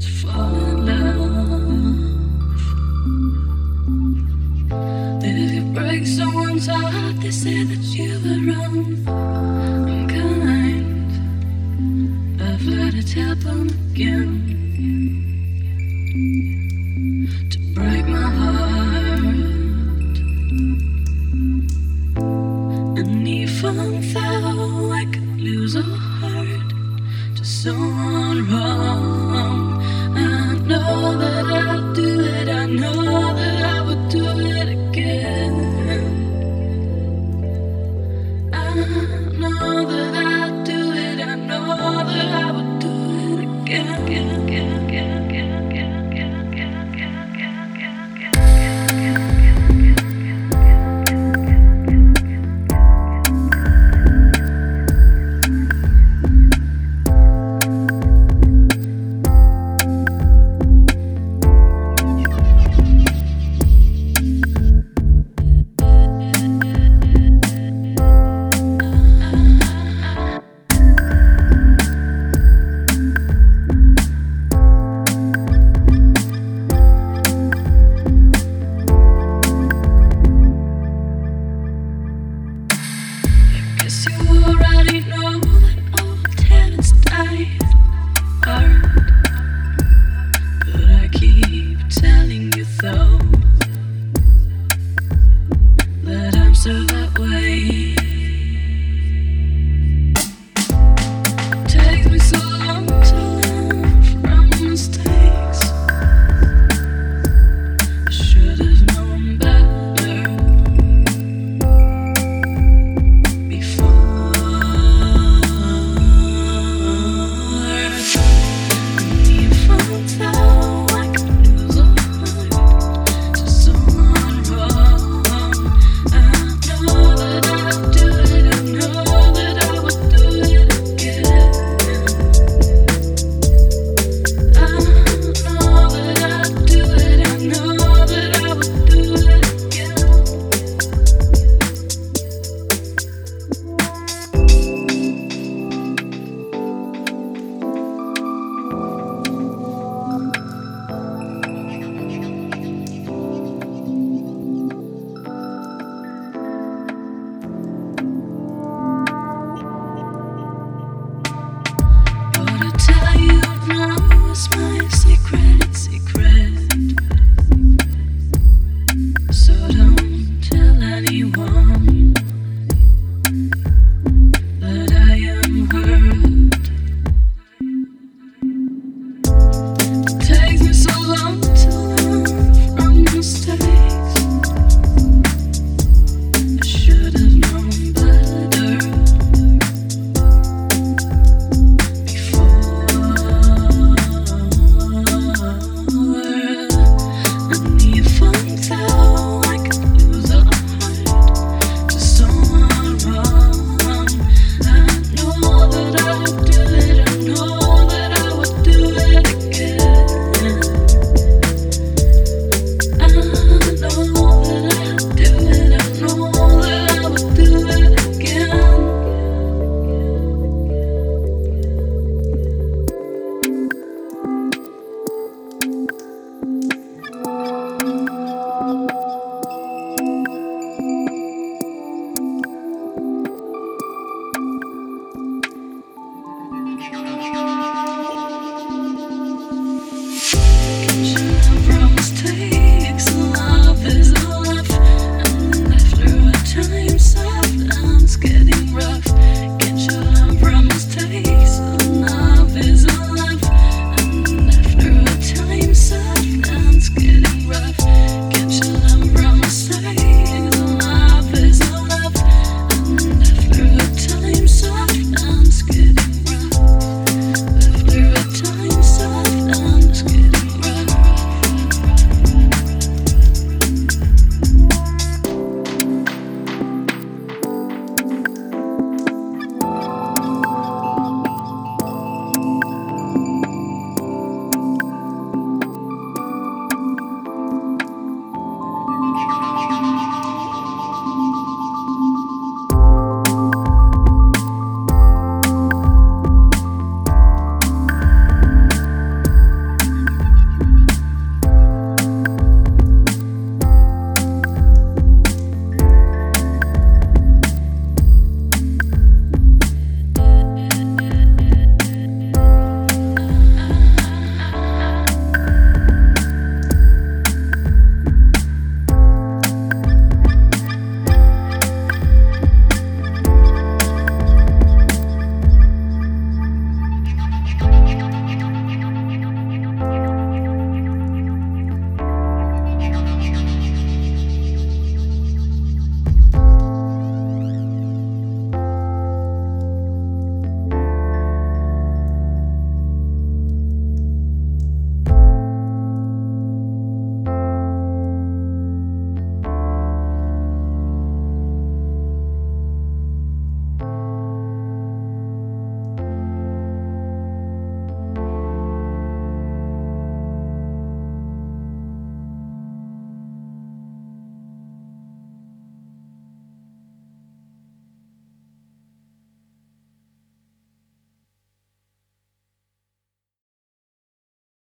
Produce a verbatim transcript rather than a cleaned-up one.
to fall in love. That if you break someone's heart, they say that you were wrong. Unkind. I've let it happen again. To break my heart. And even though I could lose a heart to someone wrong, I know that I'd do it. I know that I would do it again. I know that I'd do it. I know that I would do it again, again, again, again, again.